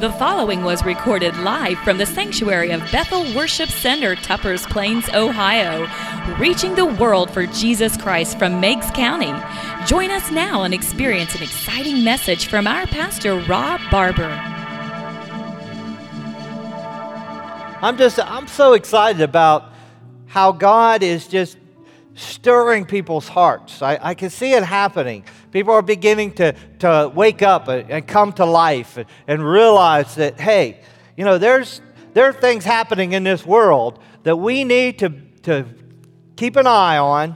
The following was recorded live from the sanctuary of Bethel Worship Center, Tuppers Plains, Ohio, reaching the world for Jesus Christ from Meigs County. Join us now and experience an exciting message from our pastor, Rob Barber. I'm so excited about how God is just stirring people's hearts. I can see it happening. People are beginning to wake up and come to life and realize that, hey, you know, there are things happening in this world that we need to keep an eye on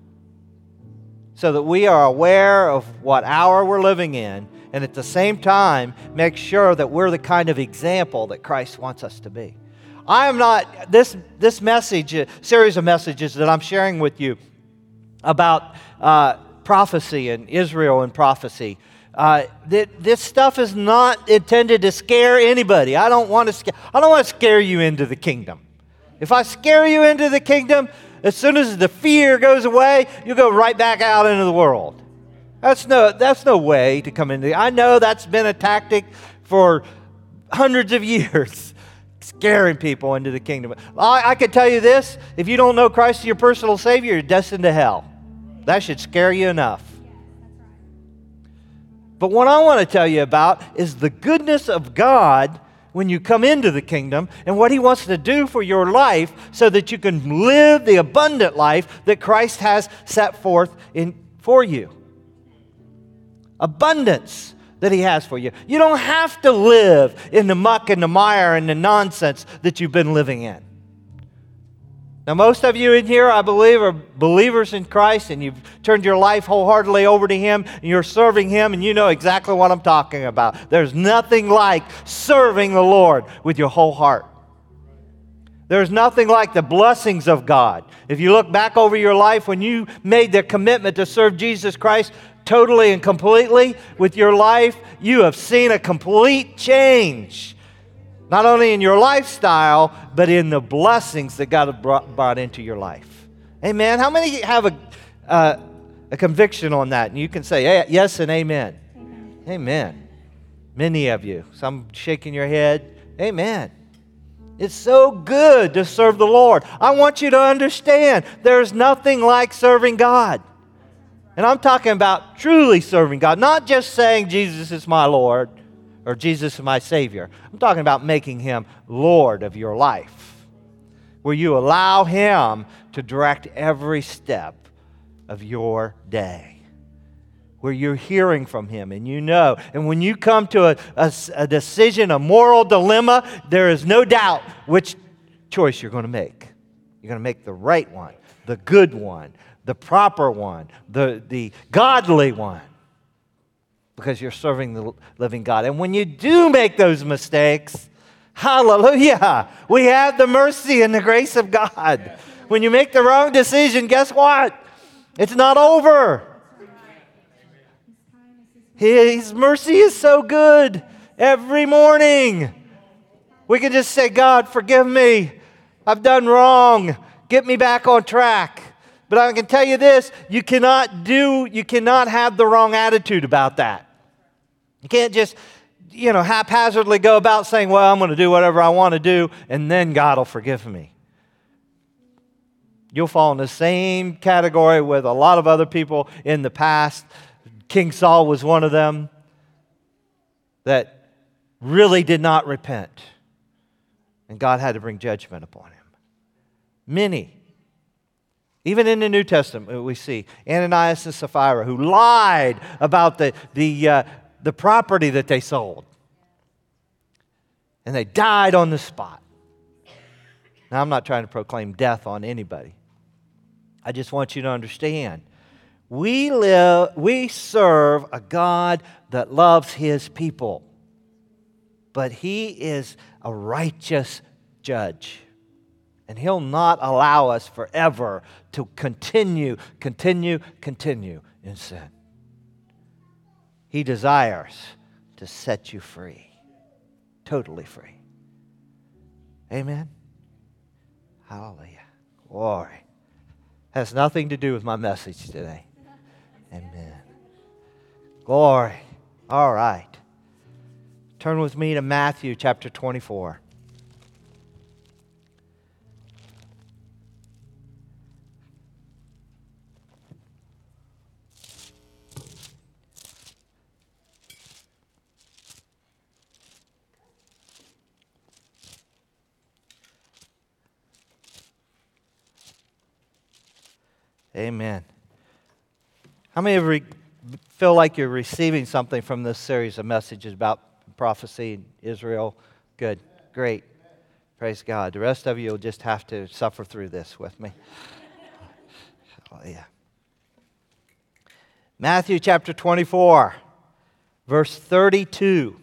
so that we are aware of what hour we're living in, and at the same time make sure that we're the kind of example that Christ wants us to be. I am not, this message, series of messages that I'm sharing with you about prophecy and Israel and prophecy, this stuff is not intended to scare anybody. I don't want to scare you into the kingdom. If I scare you into the kingdom, as soon as the fear goes away, you go right back out into the world. That's no way to come into. I know that's been a tactic for hundreds of years. Scaring people into the kingdom. I can tell you this, if you don't know Christ as your personal Savior, you're destined to hell. That should scare you enough. But what I want to tell you about is the goodness of God when you come into the kingdom and what He wants to do for your life so that you can live the abundant life that Christ has set forth for you. Abundance that He has for you. You don't have to live in the muck and the mire and the nonsense that you've been living in. Now, most of you in here, I believe, are believers in Christ, and you've turned your life wholeheartedly over to Him, and you're serving Him, and you know exactly what I'm talking about. There's nothing like serving the Lord with your whole heart. There's nothing like the blessings of God. If you look back over your life when you made the commitment to serve Jesus Christ totally and completely with your life, you have seen a complete change. Not only in your lifestyle, but in the blessings that God has brought into your life. Amen. How many have a conviction on that? And you can say yes and amen. Amen. Amen. Many of you. Some shaking your head. Amen. It's so good to serve the Lord. I want you to understand there's nothing like serving God. And I'm talking about truly serving God, not just saying Jesus is my Lord or Jesus is my Savior. I'm talking about making Him Lord of your life, where you allow Him to direct every step of your day, where you're hearing from Him and you know. And when you come to a decision, a moral dilemma, there is no doubt which choice you're going to make. You're going to make the right one, the good one, the proper one, the godly one, because you're serving the living God. And when you do make those mistakes, hallelujah, we have the mercy and the grace of God. When you make the wrong decision, guess what? It's not over. His mercy is so good every morning. We can just say, God, forgive me. I've done wrong. Get me back on track. But I can tell you this, you cannot have the wrong attitude about that. You can't just, haphazardly go about saying, well, I'm going to do whatever I want to do, and then God will forgive me. You'll fall in the same category with a lot of other people in the past. King Saul was one of them that really did not repent. And God had to bring judgment upon him. Many. Even in the New Testament, we see Ananias and Sapphira who lied about the property that they sold. And they died on the spot. Now, I'm not trying to proclaim death on anybody. I just want you to understand. We serve a God that loves His people. But He is a righteous judge. And He'll not allow us forever to continue in sin. He desires to set you free. Totally free. Amen? Hallelujah. Glory. Has nothing to do with my message today. Amen. Glory. All right. Turn with me to Matthew chapter 24. Amen. How many of you feel like you're receiving something from this series of messages about prophecy in Israel? Good. Great. Praise God. The rest of you will just have to suffer through this with me. Oh, yeah. Matthew chapter 24, verse 32.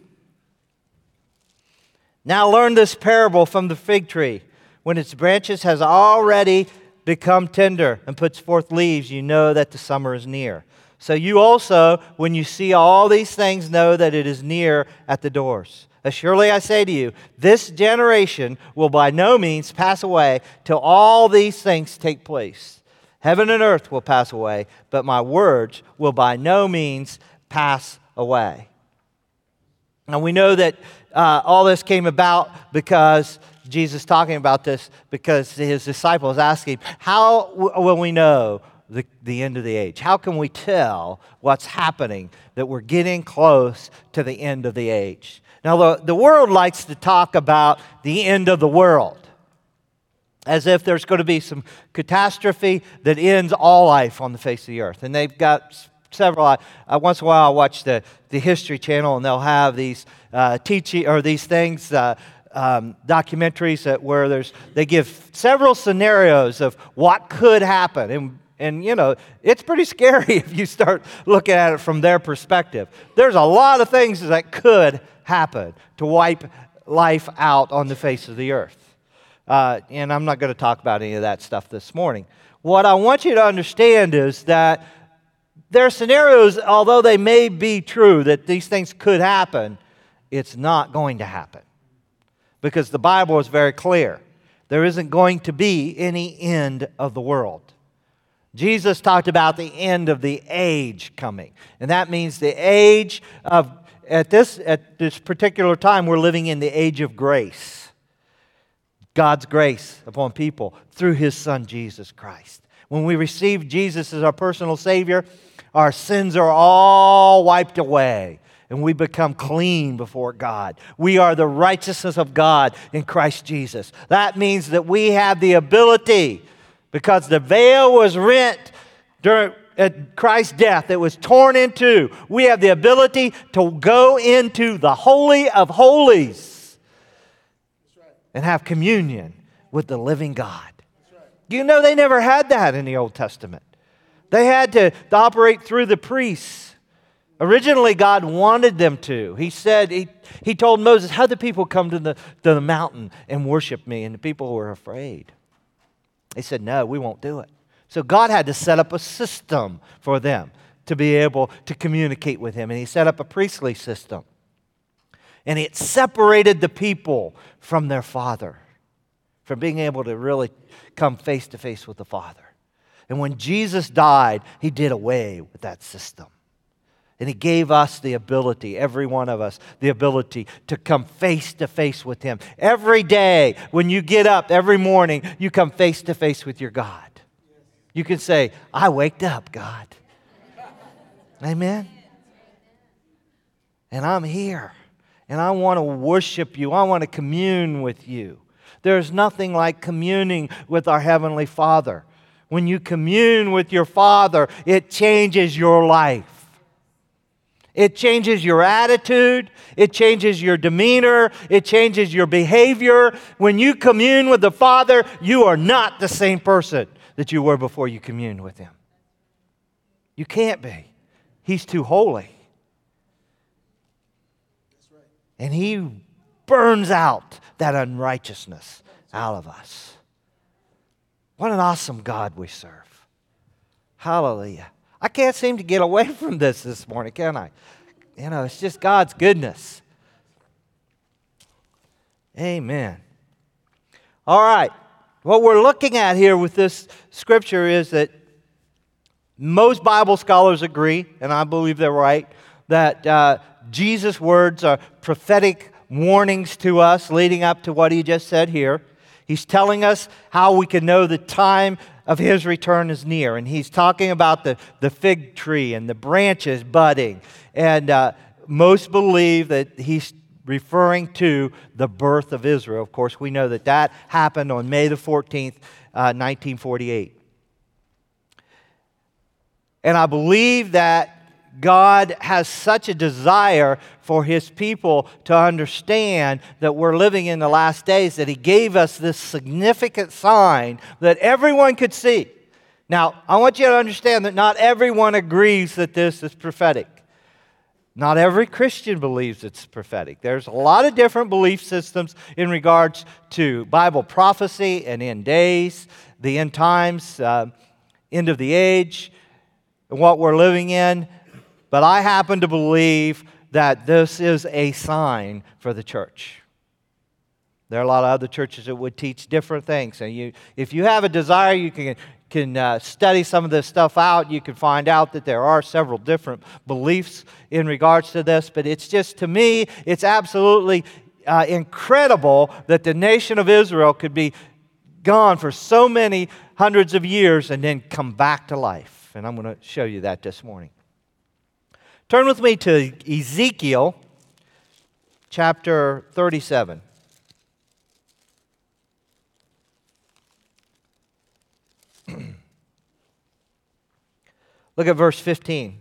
Now learn this parable from the fig tree. When its branches has already become tender and puts forth leaves, you know that the summer is near. So you also, when you see all these things, know that it is near at the doors. Surely I say to you, this generation will by no means pass away till all these things take place. Heaven and earth will pass away, but my words will by no means pass away. And we know that all this came about because Jesus talking about this because his disciples asked him, how will we know the end of the age? How can we tell what's happening, that we're getting close to the end of the age? Now, the world likes to talk about the end of the world, as if there's going to be some catastrophe that ends all life on the face of the earth. And they've got several. Once in a while I watch the History Channel, and they'll have these teaching or these things, documentaries where they give several scenarios of what could happen. And you know, it's pretty scary if you start looking at it from their perspective. There's a lot of things that could happen to wipe life out on the face of the earth. And I'm not going to talk about any of that stuff this morning. What I want you to understand is that there are scenarios, although they may be true, that these things could happen, it's not going to happen. Because the Bible is very clear. There isn't going to be any end of the world. Jesus talked about the end of the age coming. And that means the age of, at this particular time, we're living in the age of grace. God's grace upon people through His Son, Jesus Christ. When we receive Jesus as our personal Savior, our sins are all wiped away. And we become clean before God. We are the righteousness of God in Christ Jesus. That means that we have the ability, because the veil was rent at Christ's death, it was torn in two. We have the ability to go into the Holy of Holies and have communion with the living God. You know, they never had that in the Old Testament. They had to operate through the priests. Originally, God wanted them to. He said, He told Moses, how the people come to the mountain and worship me? And the people were afraid. They said, no, we won't do it. So God had to set up a system for them to be able to communicate with Him. And He set up a priestly system. And it separated the people from their Father, from being able to really come face to face with the Father. And when Jesus died, He did away with that system. And He gave us the ability, every one of us, the ability to come face to face with Him. Every day, when you get up, every morning, you come face to face with your God. You can say, I waked up, God. Amen? And I'm here. And I want to worship You. I want to commune with You. There's nothing like communing with our Heavenly Father. When you commune with your Father, it changes your life. It changes your attitude. It changes your demeanor. It changes your behavior. When you commune with the Father, you are not the same person that you were before you communed with Him. You can't be. He's too holy. And He burns out that unrighteousness out of us. What an awesome God we serve. Hallelujah. I can't seem to get away from this morning, can I? You know, it's just God's goodness. Amen. All right. What we're looking at here with this scripture is that most Bible scholars agree, and I believe they're right, that Jesus' words are prophetic warnings to us leading up to what he just said here. He's telling us how we can know the time of his return is near. And he's talking about the fig tree and the branches budding. And most believe that he's referring to the birth of Israel. Of course, we know that happened on May the 14th, 1948. And I believe that God has such a desire for his people to understand that we're living in the last days that he gave us this significant sign that everyone could see. Now, I want you to understand that not everyone agrees that this is prophetic. Not every Christian believes it's prophetic. There's a lot of different belief systems in regards to Bible prophecy and end days, the end times, end of the age, and what we're living in. But I happen to believe that this is a sign for the church. There are a lot of other churches that would teach different things. And if you have a desire, you can study some of this stuff out. You can find out that there are several different beliefs in regards to this. But it's just, to me, it's absolutely incredible that the nation of Israel could be gone for so many hundreds of years and then come back to life. And I'm going to show you that this morning. Turn with me to Ezekiel chapter 37. Look at verse 15.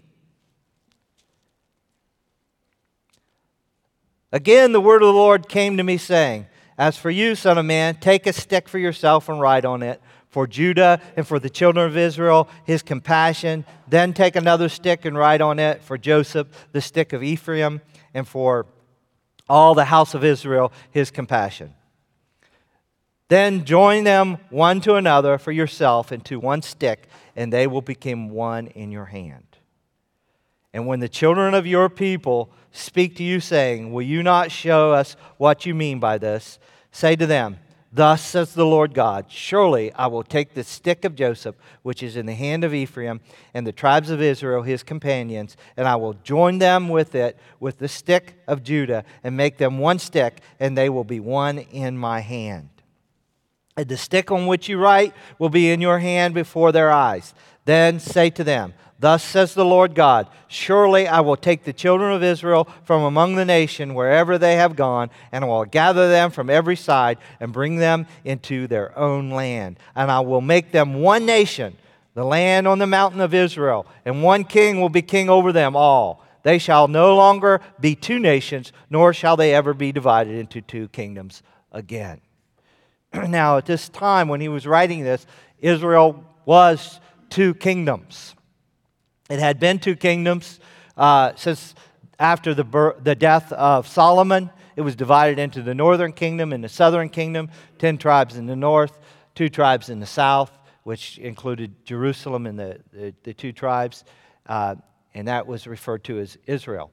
Again, the word of the Lord came to me, saying, As for you, son of man, take a stick for yourself and write on it, for Judah and for the children of Israel, his compassion. Then take another stick and write on it, for Joseph, the stick of Ephraim, and for all the house of Israel, his compassion. Then join them one to another for yourself into one stick, and they will become one in your hand. And when the children of your people speak to you, saying, Will you not show us what you mean by this? Say to them, Thus says the Lord God, Surely I will take the stick of Joseph, which is in the hand of Ephraim, and the tribes of Israel, his companions, and I will join them with it, with the stick of Judah, and make them one stick, and they will be one in my hand. And the stick on which you write will be in your hand before their eyes. Then say to them, Thus says the Lord God, Surely I will take the children of Israel from among the nation wherever they have gone, and I will gather them from every side and bring them into their own land. And I will make them one nation, the land on the mountain of Israel, and one king will be king over them all. They shall no longer be two nations, nor shall they ever be divided into two kingdoms again. Now, at this time when he was writing this, Israel was two kingdoms. It had been two kingdoms since after the death of Solomon. It was divided into the northern kingdom and the southern kingdom, 10 tribes in the north, 2 tribes in the south, which included Jerusalem and the 2 tribes, and that was referred to as Israel.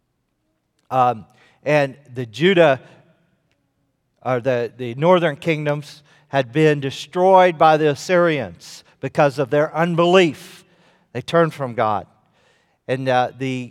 And the Judah, or the northern kingdoms, had been destroyed by the Assyrians because of their unbelief. They turned from God. And the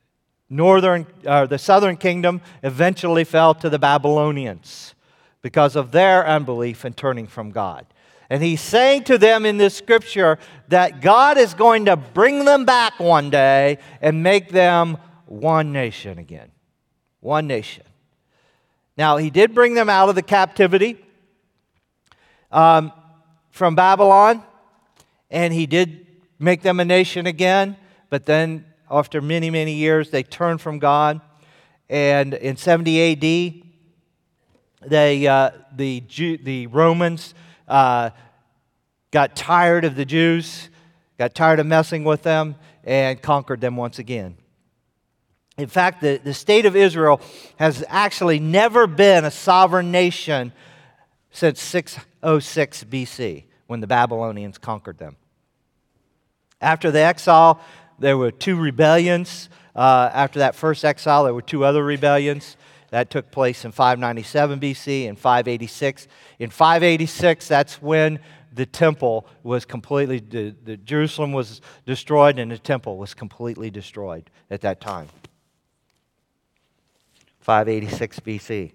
southern kingdom eventually fell to the Babylonians because of their unbelief and turning from God. And he's saying to them in this scripture that God is going to bring them back one day and make them one nation again. One nation. Now, he did bring them out of the captivity from Babylon, and he did make them a nation again, but then after many, many years, they turned from God. And in 70 AD, the Romans got tired of the Jews, got tired of messing with them, and conquered them once again. In fact, the state of Israel has actually never been a sovereign nation since 606 BC, when the Babylonians conquered them. After the exile, there were 2 rebellions. After that first exile, there were 2 other rebellions. That took place in 597 BC and 586. In 586, that's when the temple was completely, the Jerusalem was destroyed and the temple was completely destroyed at that time. 586 BC.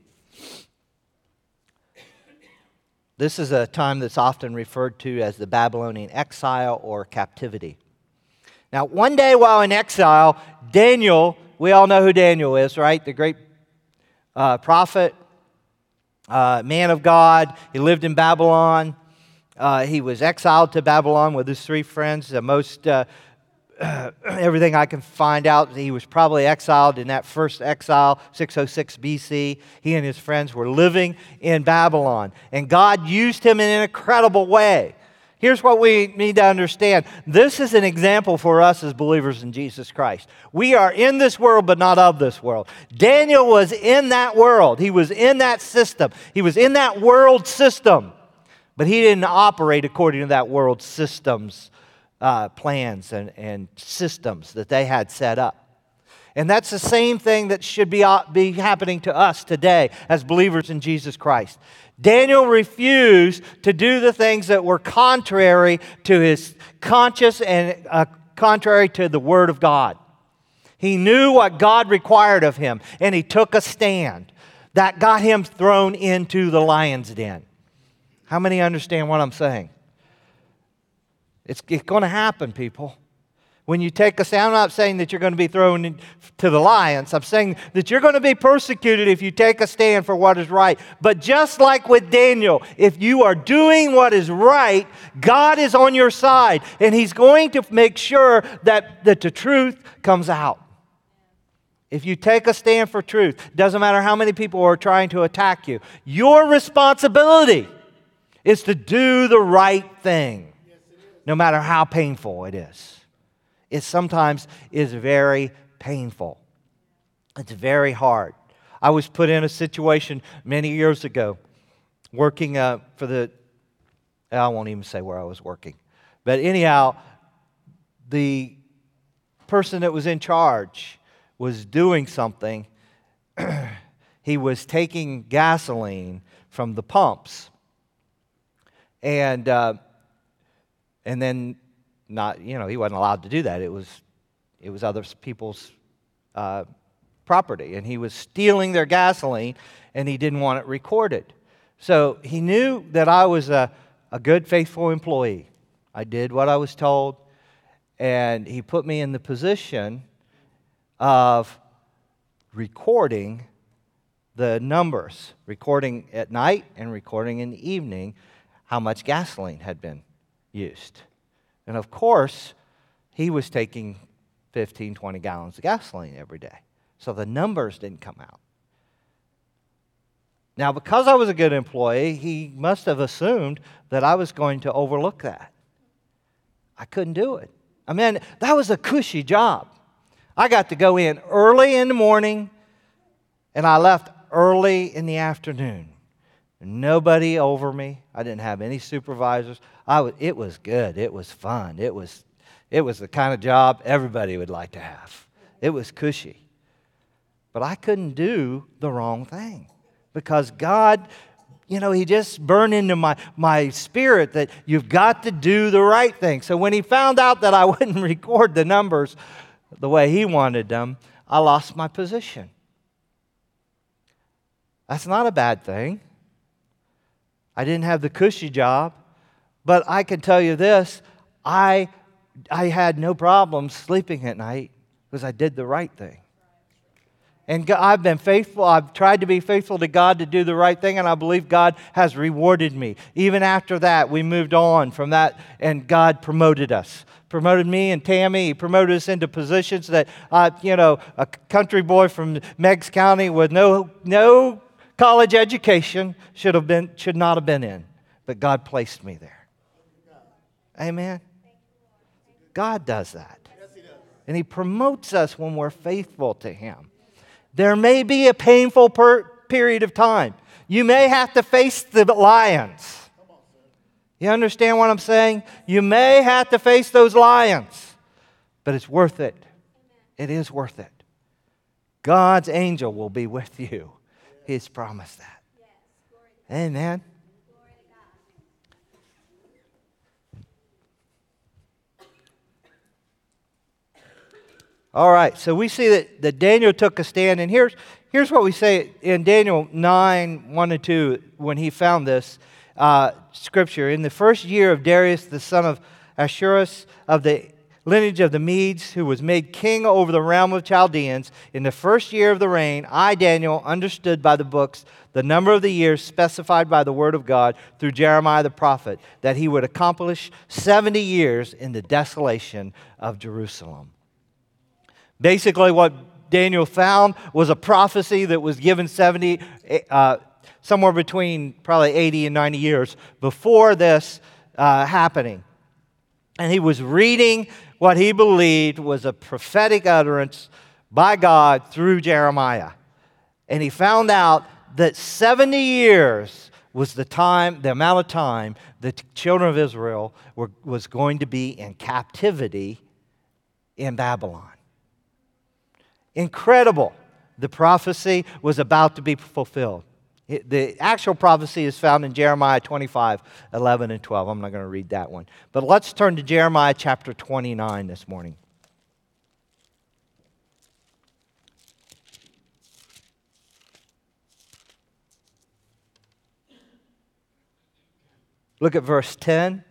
This is a time that's often referred to as the Babylonian exile or captivity. Now, one day while in exile, Daniel, we all know who Daniel is, right? The great prophet, man of God. He lived in Babylon. He was exiled to Babylon with his 3 friends. Everything I can find out, he was probably exiled in that first exile, 606 BC. He and his friends were living in Babylon. And God used him in an incredible way. Here's what we need to understand. This is an example for us as believers in Jesus Christ. We are in this world, but not of this world. Daniel was in that world. He was in that system. He was in that world system. But he didn't operate according to that world system's plans and systems that they had set up. And that's the same thing that should be happening to us today as believers in Jesus Christ. Daniel refused to do the things that were contrary to his conscience and contrary to the Word of God. He knew what God required of him, and he took a stand. That got him thrown into the lion's den. How many understand what I'm saying? It's going to happen, people. When you take a stand, I'm not saying that you're going to be thrown into the lions. I'm saying that you're going to be persecuted if you take a stand for what is right. But just like with Daniel, if you are doing what is right, God is on your side. And He's going to make sure that the truth comes out. If you take a stand for truth, doesn't matter how many people are trying to attack you, your responsibility is to do the right thing, no matter how painful it is. It sometimes is very painful. It's very hard. I was put in a situation many years ago working I won't even say where I was working. But anyhow, the person that was in charge was doing something. He was taking gasoline from the pumps. And then he wasn't allowed to do that. It was other people's property, and he was stealing their gasoline, and he didn't want it recorded. So he knew that I was a good, faithful employee. I did what I was told, and he put me in the position of recording the numbers, recording at night and recording in the evening how much gasoline had been used. And of course, he was taking 15, 20 gallons of gasoline every day. So the numbers didn't come out. Now, because I was a good employee, he must have assumed that I was going to overlook that. I couldn't do it. I mean, that was a cushy job. I got to go in early in the morning, and I left early in the afternoon. Nobody over me. I didn't have any supervisors. It was good. It was fun. It was the kind of job everybody would like to have. It was cushy. But I couldn't do the wrong thing because God, He just burned into my spirit that you've got to do the right thing. So when He found out that I wouldn't record the numbers the way He wanted them, I lost my position. That's not a bad thing. I didn't have the cushy job, but I can tell you this, I had no problem sleeping at night because I did the right thing. And I've been faithful. I've tried to be faithful to God to do the right thing, and I believe God has rewarded me. Even after that, we moved on from that, and God promoted us. Promoted me and Tammy. He promoted us into positions that, a country boy from Meigs County with no college education should not have been in. But God placed me there. Amen? God does that. And He promotes us when we're faithful to Him. There may be a painful period of time. You may have to face the lions. You understand what I'm saying? You may have to face those lions. But it's worth it. It is worth it. God's angel will be with you. He's promised that. Amen. All right, so we see that Daniel took a stand, and Here's what we say in Daniel 9, 1 and 2, when he found this scripture. In the first year of Darius, the son of Ahasuerus, of the lineage of the Medes, who was made king over the realm of Chaldeans, in the first year of the reign, I, Daniel, understood by the books the number of the years specified by the word of God through Jeremiah the prophet, that he would accomplish 70 years in the desolation of Jerusalem. Basically, what Daniel found was a prophecy that was given somewhere between probably 80 and 90 years before this happening. And he was reading what he believed was a prophetic utterance by God through Jeremiah. And he found out that 70 years was the amount of time the children of Israel was going to be in captivity in Babylon. Incredible. The prophecy was about to be fulfilled. The actual prophecy is found in Jeremiah 25, 11 and 12. I'm not going to read that one. But let's turn to Jeremiah chapter 29 this morning. Look at verse 10.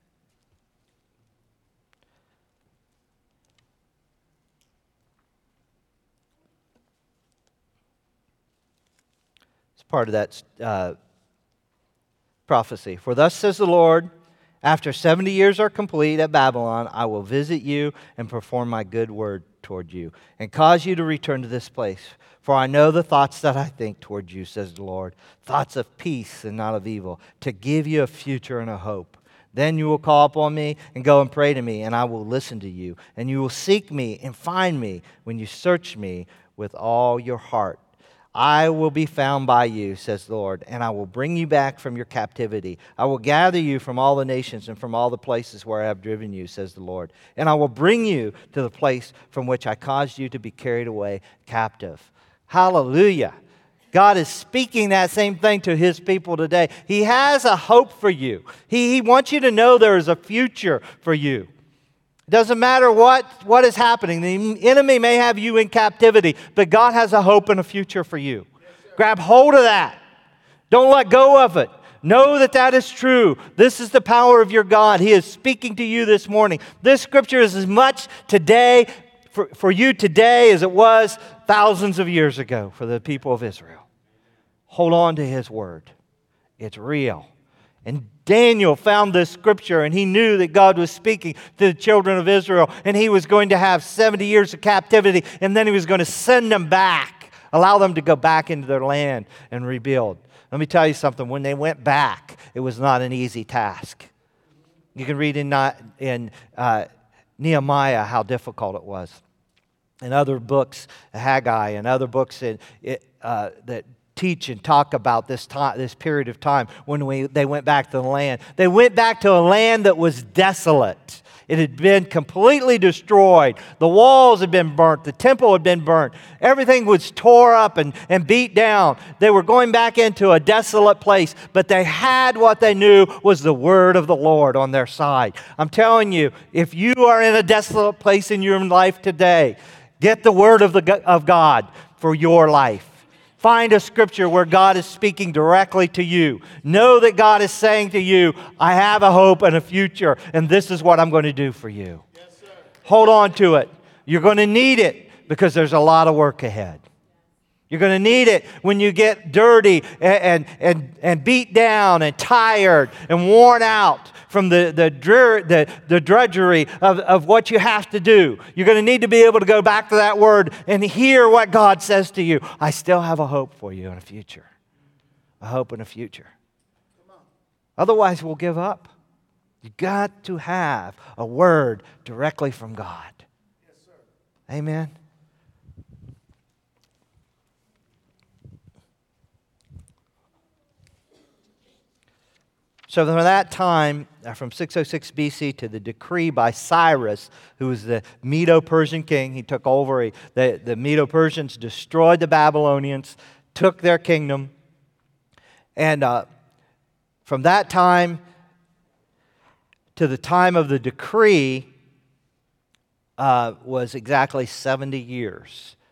Part of that prophecy. For thus says the Lord, after 70 years are complete at Babylon, I will visit you and perform my good word toward you, and cause you to return to this place. For I know the thoughts that I think toward you, says the Lord, thoughts of peace and not of evil, to give you a future and a hope. Then you will call upon me and go and pray to me, and I will listen to you. And you will seek me and find me when you search me with all your heart. I will be found by you, says the Lord, and I will bring you back from your captivity. I will gather you from all the nations and from all the places where I have driven you, says the Lord. And I will bring you to the place from which I caused you to be carried away captive. Hallelujah. God is speaking that same thing to His people today. He has a hope for you. He wants you to know there is a future for you. It doesn't matter what is happening. The enemy may have you in captivity, but God has a hope and a future for you. Grab hold of that. Don't let go of it. Know that that is true. This is the power of your God. He is speaking to you this morning. This scripture is as much today for you today as it was thousands of years ago for the people of Israel. Hold on to His word. It's real. And Daniel found this scripture, and he knew that God was speaking to the children of Israel, and He was going to have 70 years of captivity, and then He was going to send them back, allow them to go back into their land and rebuild. Let me tell you something. When they went back, it was not an easy task. You can read in Nehemiah how difficult it was. In other books, Haggai, and other books that teach and talk about this period of time when they went back to the land. They went back to a land that was desolate. It had been completely destroyed. The walls had been burnt. The temple had been burnt. Everything was tore up and beat down. They were going back into a desolate place, but they had what they knew was the word of the Lord on their side. I'm telling you, if you are in a desolate place in your life today, get the word of God for your life. Find a scripture where God is speaking directly to you. Know that God is saying to you, I have a hope and a future, and this is what I'm going to do for you. Yes, sir. Hold on to it. You're going to need it because there's a lot of work ahead. You're going to need it when you get dirty and beat down and tired and worn out from the drudgery of what you have to do. You're going to need to be able to go back to that word and hear what God says to you. I still have a hope for you and a future. A hope and a future. Otherwise, we'll give up. You've got to have a word directly from God. Yes, sir. Amen. So from that time, from 606 BC to the decree by Cyrus, who was the Medo-Persian king, he took over. The Medo-Persians destroyed the Babylonians, took their kingdom. And from that time to the time of the decree was exactly 70 years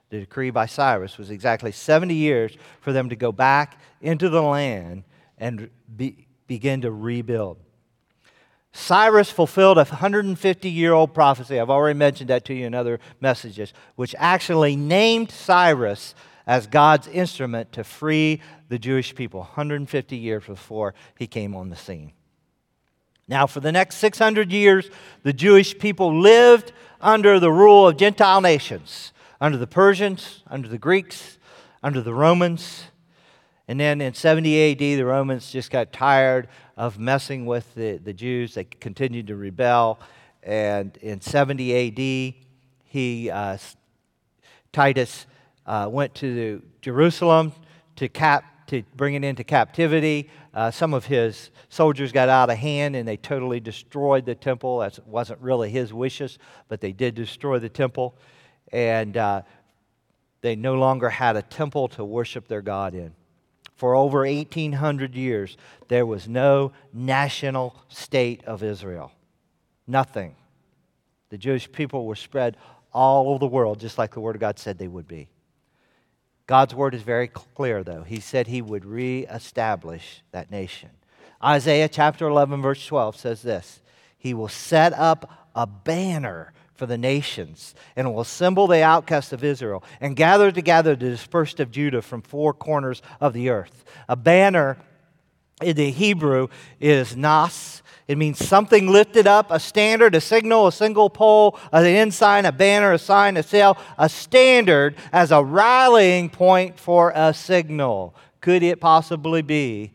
the decree by Cyrus, was exactly 70 years for them to go back into the land and begin to rebuild. Cyrus fulfilled a 150-year-old prophecy. I've already mentioned that to you in other messages, which actually named Cyrus as God's instrument to free the Jewish people 150 years before he came on the scene. Now, for the next 600 years, the Jewish people lived under the rule of Gentile nations, under the Persians, under the Greeks, under the Romans. And then in 70 A.D., the Romans just got tired of messing with the Jews. They continued to rebel. And in 70 A.D., Titus went to Jerusalem to bring it into captivity. Some of his soldiers got out of hand and they totally destroyed the temple. That wasn't really his wishes, but they did destroy the temple. And they no longer had a temple to worship their God in. For over 1,800 years, there was no national state of Israel. Nothing. The Jewish people were spread all over the world, just like the Word of God said they would be. God's Word is very clear, though. He said He would reestablish that nation. Isaiah chapter 11, verse 12 says this: He will set up a banner for the nations, and will assemble the outcasts of Israel, and gather together the dispersed of Judah from four corners of the earth. A banner in the Hebrew is nas. It means something lifted up, a standard, a signal, a single pole, an ensign, a banner, a sign, a sail, a standard as a rallying point for a signal. Could it possibly be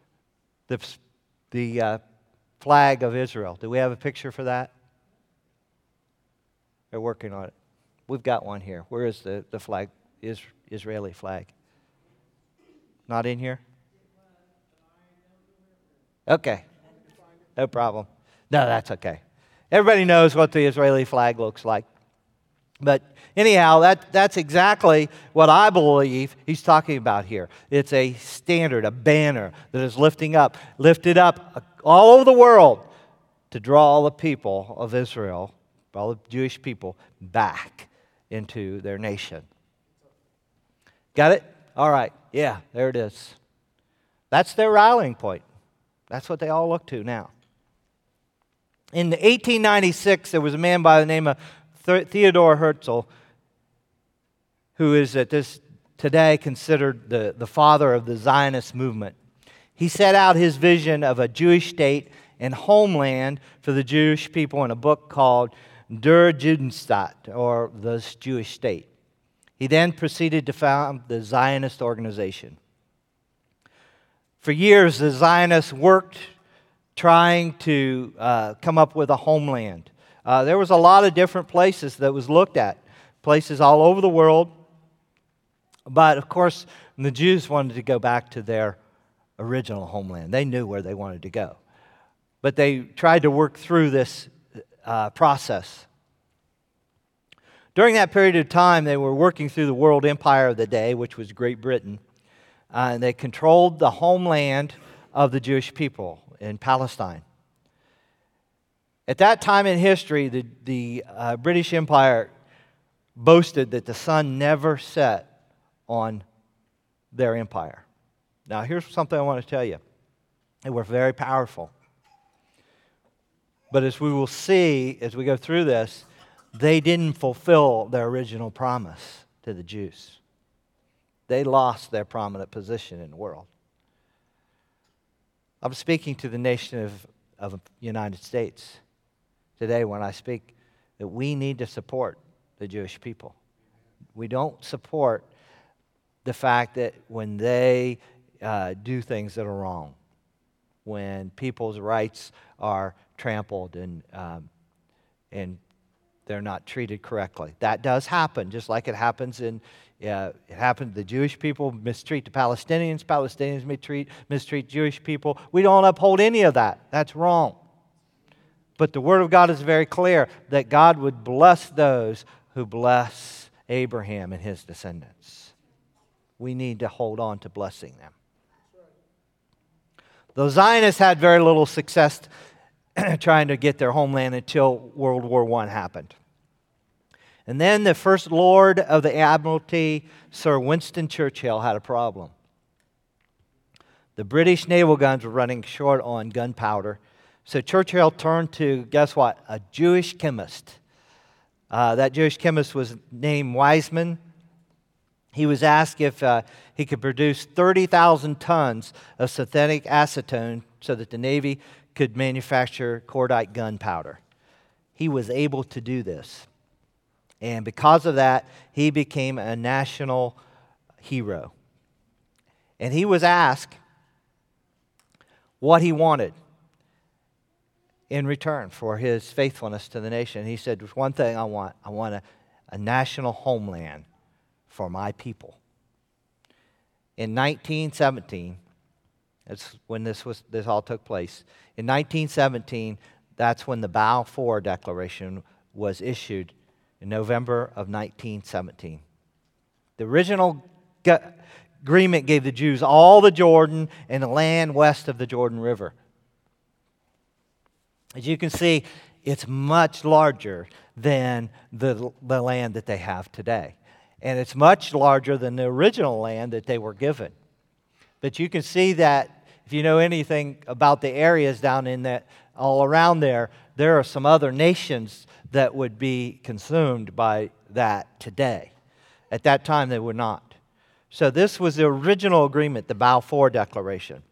the flag of Israel? Do we have a picture for that? They're working on it. We've got one here. Where is the flag, Israeli flag? Not in here? Okay. No problem. No, that's okay. Everybody knows what the Israeli flag looks like. But anyhow, that's exactly what I believe he's talking about here. It's a standard, a banner that is lifted up all over the world to draw all the people of Israel, all the Jewish people, back into their nation. Got it? All right. Yeah, there it is. That's their rallying point. That's what they all look to now. In 1896, there was a man by the name of Theodor Herzl, who is today considered the father of the Zionist movement. He set out his vision of a Jewish state and homeland for the Jewish people in a book called Der Judenstaat, or the Jewish State. He then proceeded to found the Zionist organization. For years, the Zionists worked trying to come up with a homeland. There was a lot of different places that was looked at, places all over the world. But, of course, the Jews wanted to go back to their original homeland. They knew where they wanted to go. But they tried to work through this process. During that period of time, they were working through the world empire of the day, which was Great Britain. And they controlled the homeland of the Jewish people in Palestine. At that time in history, the British Empire boasted that the sun never set on their empire. Now, here's something I want to tell you. They were very powerful. But as we will see as we go through this, they didn't fulfill their original promise to the Jews. They lost their prominent position in the world. I'm speaking to the nation of the United States today when I speak that we need to support the Jewish people. We don't support the fact that when they do things that are wrong, when people's rights are trampled and they're not treated correctly. That does happen, just like it happens the Jewish people mistreat the Palestinians. Palestinians mistreat Jewish people. We don't uphold any of that. That's wrong. But the Word of God is very clear that God would bless those who bless Abraham and his descendants. We need to hold on to blessing them. The Zionists had very little success trying to get their homeland until World War I happened. And then the First Lord of the Admiralty, Sir Winston Churchill, had a problem. The British naval guns were running short on gunpowder. So Churchill turned to, guess what, a Jewish chemist. That Jewish chemist was named Weizmann. He was asked if he could produce 30,000 tons of synthetic acetone so that the Navy could manufacture cordite gunpowder. He was able to do this. And because of that, he became a national hero. And he was asked what he wanted in return for his faithfulness to the nation. He said, there's one thing I want. I want a national homeland for my people. In 1917, that's when this all took place. In 1917, that's when the Balfour Declaration was issued in November of 1917. The original agreement gave the Jews all the Jordan and the land west of the Jordan River. As you can see, it's much larger than the land that they have today. And it's much larger than the original land that they were given. But you can see that if you know anything about the areas down in that, all around there are some other nations that would be consumed by that today. At that time, they were not. So this was the original agreement, the Balfour Declaration.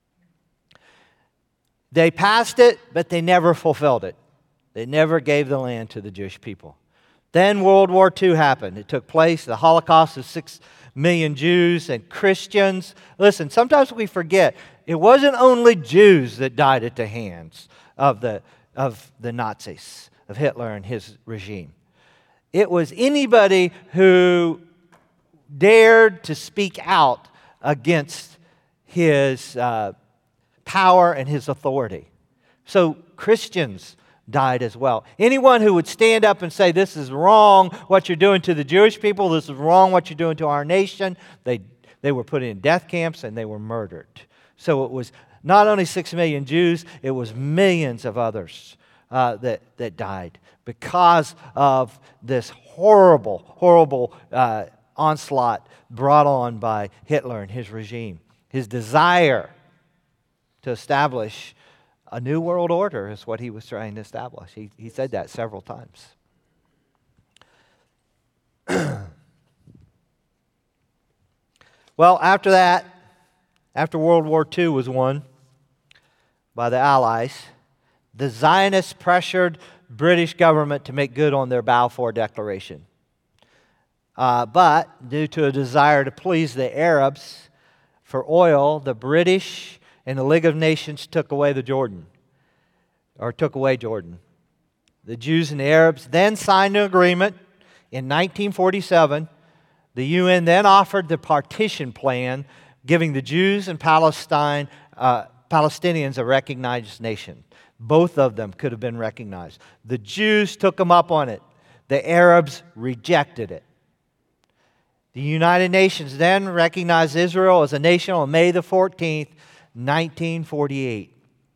They passed it, but they never fulfilled it. They never gave the land to the Jewish people. Then World War II happened. It took place, the Holocaust of 6 million Jews and Christians. Listen, sometimes we forget, it wasn't only Jews that died at the hands of the Nazis, of Hitler and his regime. It was anybody who dared to speak out against his power and his authority. So Christians died as well. Anyone who would stand up and say, this is wrong what you're doing to the Jewish people, this is wrong what you're doing to our nation, they were put in death camps and they were murdered. So it was not only 6 million Jews, it was millions of others that died because of this horrible onslaught brought on by Hitler and his regime. His desire to establish a new world order is what he was trying to establish. He said that several times. Well, after that, after World War II was won by the Allies, the Zionists pressured British government to make good on their Balfour Declaration. But due to a desire to please the Arabs for oil, the British and the League of Nations took away Jordan. The Jews and the Arabs then signed an agreement in 1947. The UN then offered the partition plan, giving the Jews and Palestinians a recognized nation. Both of them could have been recognized. The Jews took them up on it. The Arabs rejected it. The United Nations then recognized Israel as a nation on May the 14th, 1948.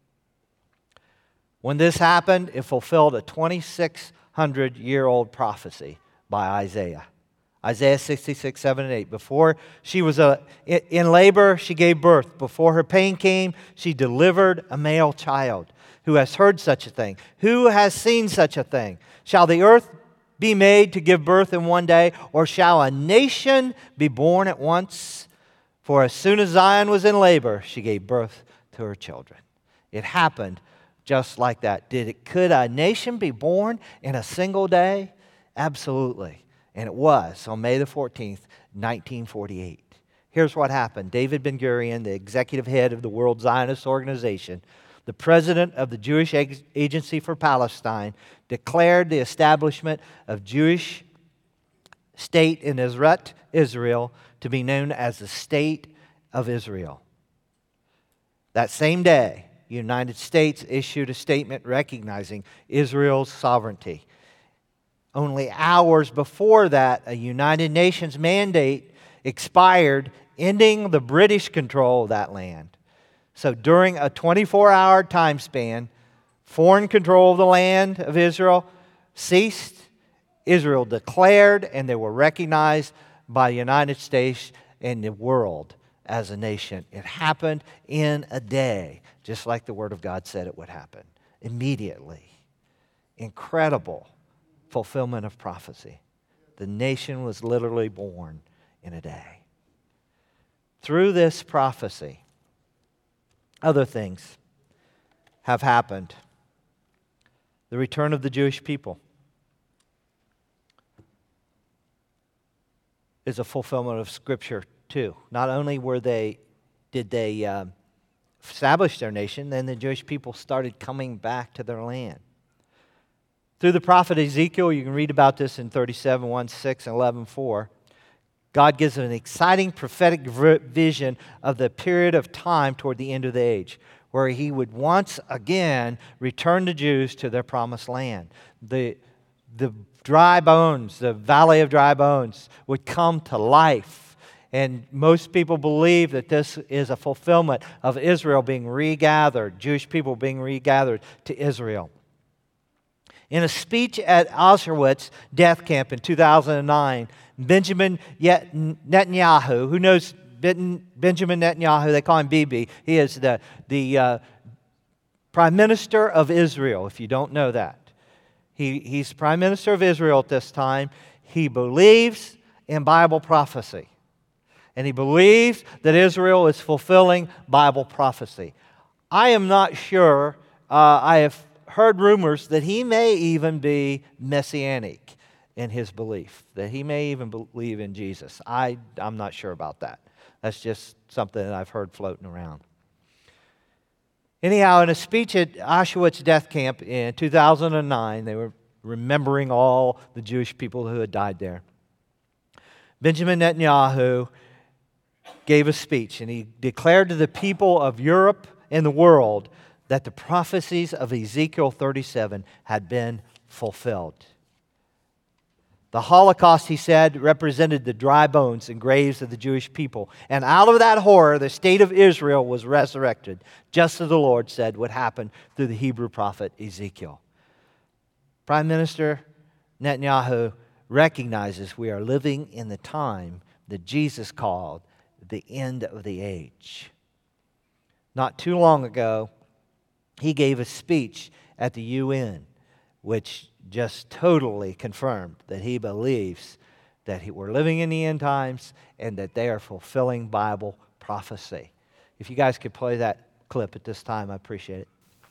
When this happened, it fulfilled a 2,600-year-old prophecy by Isaiah. Isaiah 66, 7, and 8. Before she was in labor, she gave birth. Before her pain came, she delivered a male child. Who has heard such a thing? Who has seen such a thing? Shall the earth be made to give birth in one day, or shall a nation be born at once? For as soon as Zion was in labor, she gave birth to her children. It happened just like that. Could a nation be born in a single day? Absolutely. And it was on May the 14th, 1948. Here's what happened. David Ben-Gurion, the executive head of the World Zionist Organization, the president of the Jewish Agency for Palestine, declared the establishment of Jewish state in Israel to be known as the State of Israel. That same day, the United States issued a statement recognizing Israel's sovereignty. Only hours before that, a United Nations mandate expired, ending the British control of that land. So during a 24-hour time span, foreign control of the land of Israel ceased, Israel declared, and they were recognized by the United States and the world as a nation. It happened in a day, just like the Word of God said it would happen. Immediately. Incredible fulfillment of prophecy. The nation was literally born in a day. Through this prophecy, other things have happened. The return of the Jewish people is a fulfillment of Scripture too. Not only did they establish their nation, then the Jewish people started coming back to their land. Through the prophet Ezekiel, you can read about this in 37:1-6 and 11:4. God gives an exciting prophetic vision of the period of time toward the end of the age, where He would once again return the Jews to their promised land. The dry bones, the valley of dry bones, would come to life. And most people believe that this is a fulfillment of Israel being regathered, Jewish people being regathered to Israel. In a speech at Auschwitz death camp in 2009, Benjamin Netanyahu, who knows Benjamin Netanyahu? They call him Bibi. He is the Prime Minister of Israel, if you don't know that. He's Prime Minister of Israel at this time. He believes in Bible prophecy. And he believes that Israel is fulfilling Bible prophecy. I am not sure. I have heard rumors that he may even be messianic in his belief, that he may even believe in Jesus. I'm not sure about that. That's just something that I've heard floating around. Anyhow, in a speech at Auschwitz death camp in 2009, they were remembering all the Jewish people who had died there. Benjamin Netanyahu gave a speech, and he declared to the people of Europe and the world that the prophecies of Ezekiel 37 had been fulfilled. The Holocaust, he said, represented the dry bones and graves of the Jewish people. And out of that horror, the state of Israel was resurrected, just as the Lord said would happen through the Hebrew prophet Ezekiel. Prime Minister Netanyahu recognizes we are living in the time that Jesus called the end of the age. Not too long ago, he gave a speech at the UN, which just totally confirmed that he believes that we're living in the end times and that they are fulfilling Bible prophecy. If you guys could play that clip at this time, I appreciate it.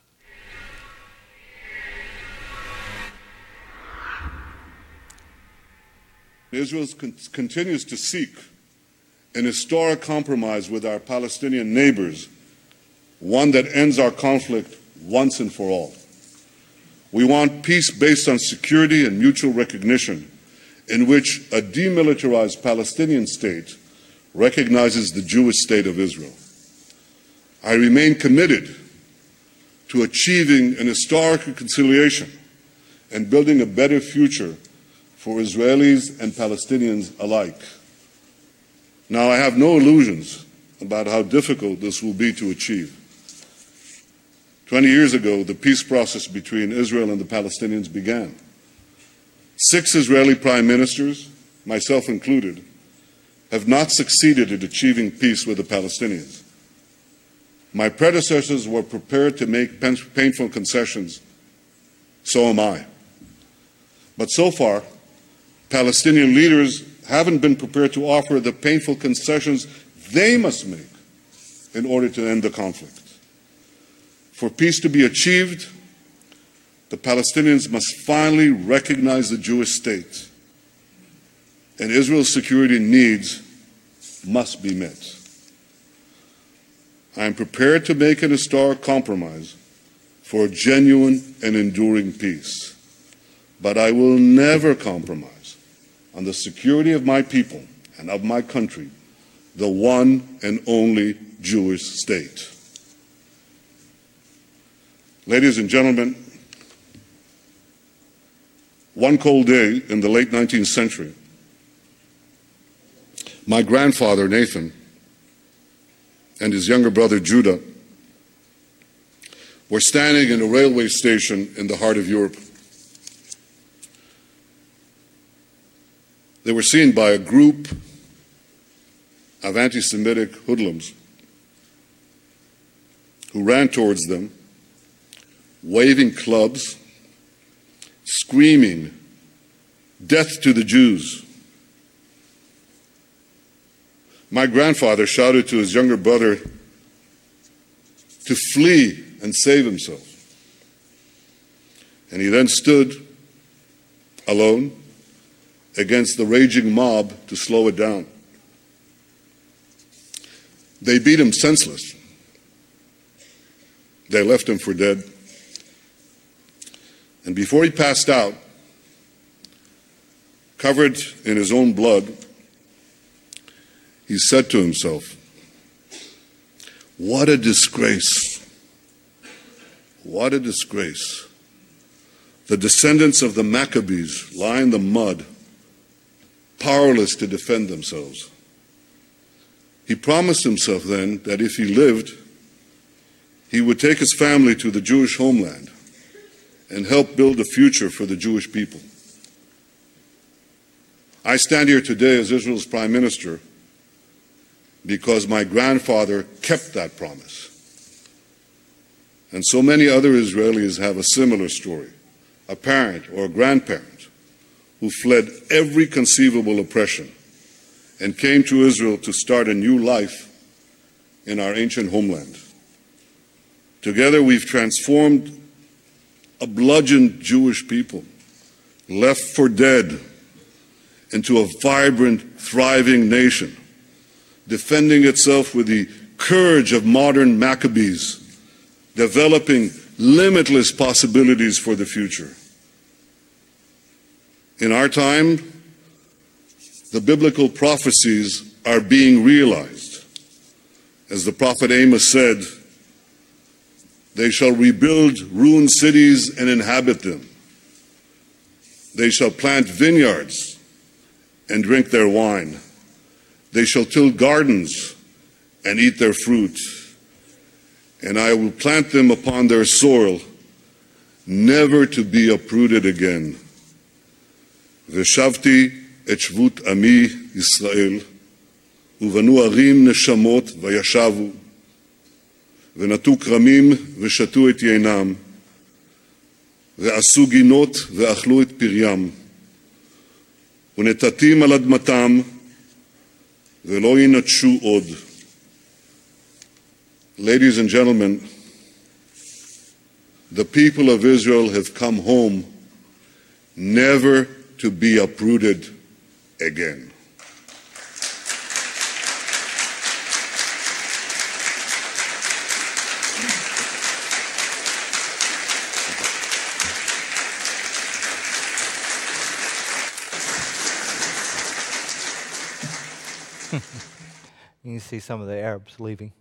Israel continues to seek an historic compromise with our Palestinian neighbors, one that ends our conflict once and for all. We want peace based on security and mutual recognition, in which a demilitarized Palestinian state recognizes the Jewish state of Israel. I remain committed to achieving an historic reconciliation and building a better future for Israelis and Palestinians alike. Now, I have no illusions about how difficult this will be to achieve. 20 years ago, the peace process between Israel and the Palestinians began. 6 Israeli prime ministers, myself included, have not succeeded in achieving peace with the Palestinians. My predecessors were prepared to make painful concessions. So am I. But so far, Palestinian leaders haven't been prepared to offer the painful concessions they must make in order to end the conflict. For peace to be achieved, the Palestinians must finally recognize the Jewish state, and Israel's security needs must be met. I am prepared to make an historic compromise for a genuine and enduring peace, but I will never compromise on the security of my people and of my country, the one and only Jewish state. Ladies and gentlemen, one cold day in the late 19th century, my grandfather, Nathan, and his younger brother, Judah, were standing in a railway station in the heart of Europe. They were seen by a group of anti-Semitic hoodlums who ran towards them, waving clubs, screaming, "Death to the Jews." My grandfather shouted to his younger brother to flee and save himself. And he then stood alone against the raging mob to slow it down. They beat him senseless. They left him for dead. And before he passed out, covered in his own blood, he said to himself, "What a disgrace! What a disgrace! The descendants of the Maccabees lie in the mud, powerless to defend themselves." He promised himself then that if he lived, he would take his family to the Jewish homeland and help build a future for the Jewish people. I stand here today as Israel's Prime Minister because my grandfather kept that promise. And so many other Israelis have a similar story, a parent or a grandparent who fled every conceivable oppression and came to Israel to start a new life in our ancient homeland. Together we've transformed a bludgeoned Jewish people, left for dead, into a vibrant, thriving nation, defending itself with the courage of modern Maccabees, developing limitless possibilities for the future. In our time, the biblical prophecies are being realized. As the prophet Amos said, "They shall rebuild ruined cities and inhabit them. They shall plant vineyards and drink their wine. They shall till gardens and eat their fruit. And I will plant them upon their soil, never to be uprooted again. Veshavti et shvut ami Yisrael, uvanu arim neshamot vayashavu, ונטו כרמים ושתו את יינם, ועשו גינות ואכלו את פריים, ונטטים על אדמתם, ולא ינטשו עוד." Ladies and gentlemen, the people of Israel have come home never to be uprooted again. You can see some of the Arabs leaving.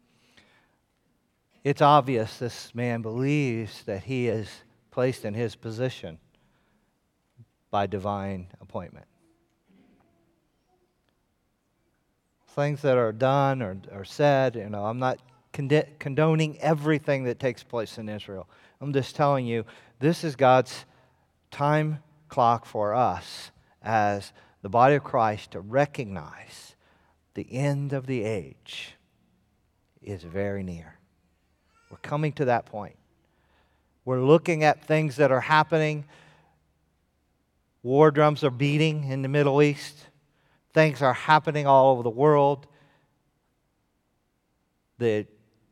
It's obvious this man believes that he is placed in his position by divine appointment. Things that are done or said, I'm not condoning everything that takes place in Israel. I'm just telling you, this is God's time clock for us as the body of Christ to recognize the end of the age is very near. We're coming to that point. We're looking at things that are happening. War drums are beating in the Middle East. Things are happening all over the world. The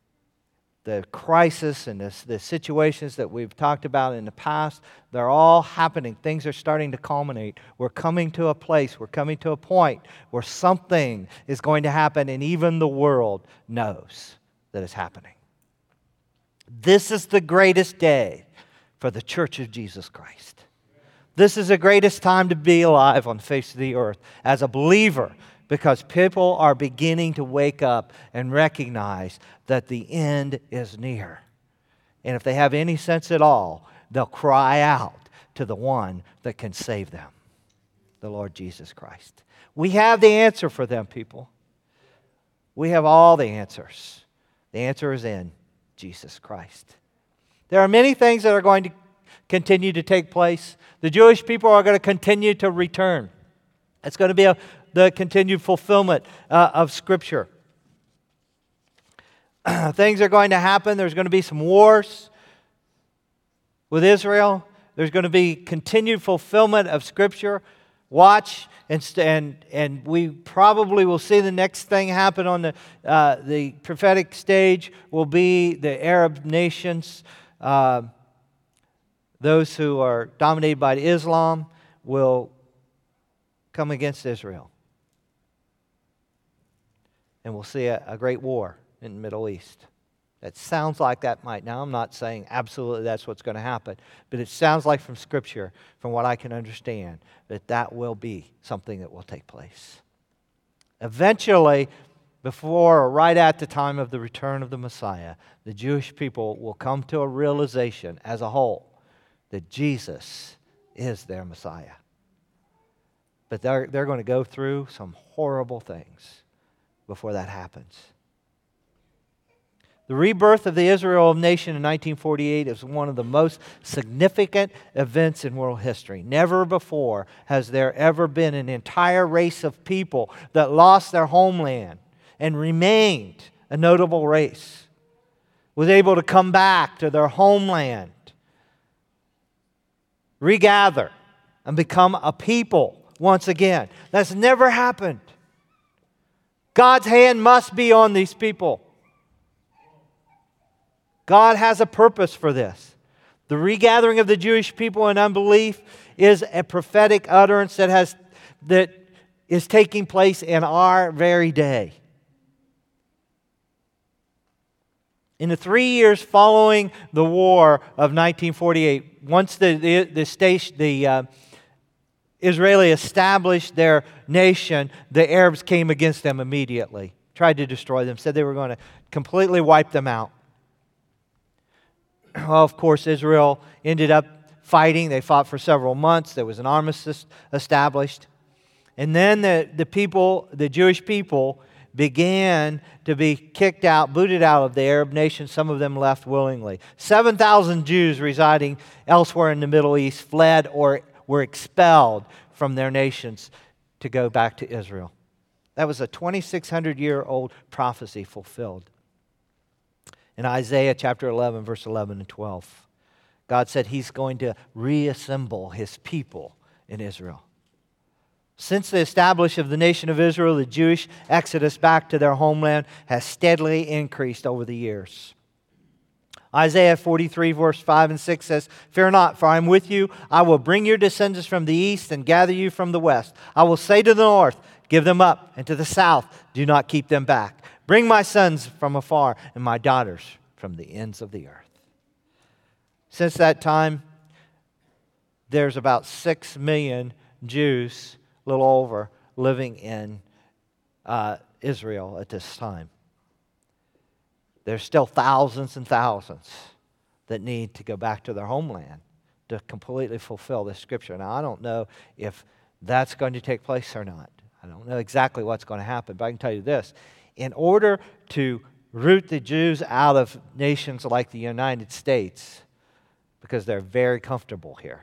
crisis and the situations that we've talked about in the past, they're all happening. Things are starting to culminate. We're coming to a place, we're coming to a point where something is going to happen, and even the world knows that it's happening. This is the greatest day for the Church of Jesus Christ. This is the greatest time to be alive on the face of the earth as a believer, because people are beginning to wake up and recognize that the end is near. And if they have any sense at all, they'll cry out to the one that can save them, the Lord Jesus Christ. We have the answer for them, people. We have all the answers. The answer is in Jesus Christ. There are many things that are going to continue to take place. The Jewish people are going to continue to return It's going to be the continued fulfillment of Scripture. Things are going to happen. There's going to be some wars with Israel. There's going to be continued fulfillment of Scripture. Watch, and we probably will see the next thing happen on the prophetic stage will be the Arab nations. Those who are dominated by Islam will come against Israel. And we'll see a great war in the Middle East. That sounds like that might. Now, I'm not saying absolutely that's what's going to happen, but it sounds like from Scripture, from what I can understand, that will be something that will take place. Eventually, before or right at the time of the return of the Messiah, the Jewish people will come to a realization as a whole that Jesus is their Messiah. But they're going to go through some horrible things before that happens. The rebirth of the Israel nation in 1948 is one of the most significant events in world history. Never before has there ever been an entire race of people that lost their homeland and remained a notable race, was able to come back to their homeland, regather, and become a people once again. That's never happened. God's hand must be on these people. God has a purpose for this. The regathering of the Jewish people in unbelief is a prophetic utterance that is taking place in our very day. In the 3 years following the war of 1948, once the Israeli established their nation, the Arabs came against them immediately, tried to destroy them, said they were going to completely wipe them out. Well, of course, Israel ended up fighting. They fought for several months. There was an armistice established. And then the Jewish people began to be kicked out, booted out of the Arab nation. Some of them left willingly. 7,000 Jews residing elsewhere in the Middle East fled or were expelled from their nations to go back to Israel. That was a 2,600-year-old prophecy fulfilled. In Isaiah chapter 11, verse 11 and 12, God said He's going to reassemble His people in Israel. Since the establishment of the nation of Israel, the Jewish exodus back to their homeland has steadily increased over the years. Isaiah 43, verse 5 and 6 says, "Fear not, for I am with you. I will bring your descendants from the east and gather you from the west. I will say to the north, give them up, and to the south, do not keep them back. Bring my sons from afar and my daughters from the ends of the earth." Since that time, there's about 6 million Jews, a little over, living in Israel at this time. There's still thousands and thousands that need to go back to their homeland to completely fulfill this Scripture. Now, I don't know if that's going to take place or not. I don't know exactly what's going to happen, but I can tell you this. In order to root the Jews out of nations like the United States, because they're very comfortable here,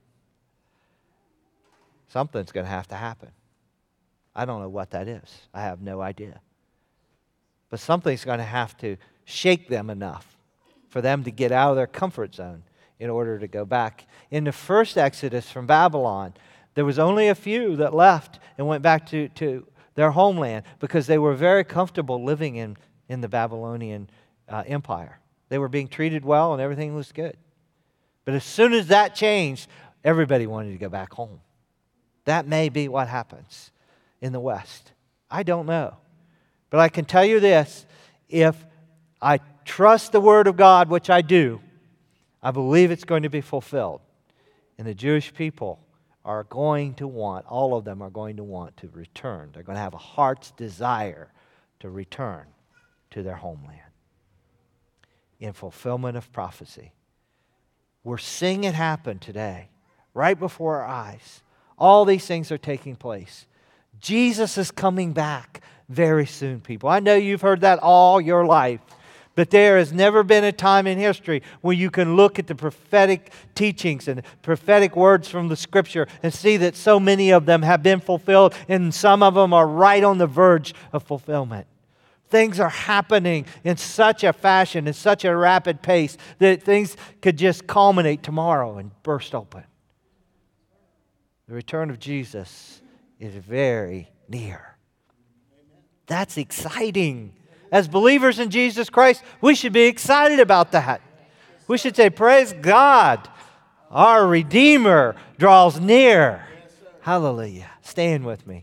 something's going to have to happen. I don't know what that is. I have no idea. But something's going to have to shake them enough for them to get out of their comfort zone in order to go back. In the first Exodus from Babylon, there was only a few that left and went back to their homeland because they were very comfortable living in the Babylonian Empire. They were being treated well and everything was good. But as soon as that changed, everybody wanted to go back home. That may be what happens in the West. I don't know. But I can tell you this, if I trust the Word of God, which I do, I believe it's going to be fulfilled. And the Jewish people are going to want, all of them are going to want to return. They're going to have a heart's desire to return to their homeland in fulfillment of prophecy. We're seeing it happen today, right before our eyes. All these things are taking place. Jesus is coming back very soon, people. I know you've heard that all your life, But there has never been a time in history where you can look at the prophetic teachings and prophetic words from the Scripture and see that so many of them have been fulfilled, and some of them are right on the verge of fulfillment. Things are happening in such a fashion, in such a rapid pace, that things could just culminate tomorrow and burst open. The return of Jesus is very near. That's exciting. As believers in Jesus Christ, we should be excited about that. We should say, praise God, our Redeemer draws near. Hallelujah. Stand with me.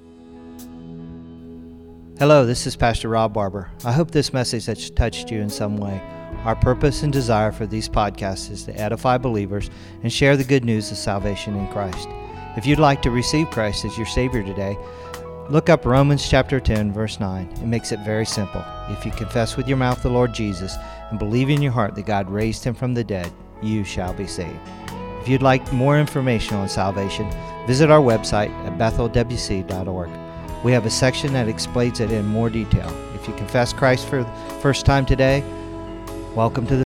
Hello, this is Pastor Rob Barber. I hope this message has touched you in some way. Our purpose and desire for these podcasts is to edify believers and share the good news of salvation in Christ. If you'd like to receive Christ as your Savior today, look up Romans chapter 10, verse 9. It makes it very simple. If you confess with your mouth the Lord Jesus and believe in your heart that God raised him from the dead, you shall be saved. If you'd like more information on salvation, visit our website at bethelwc.org. We have a section that explains it in more detail. If you confess Christ for the first time today, welcome to the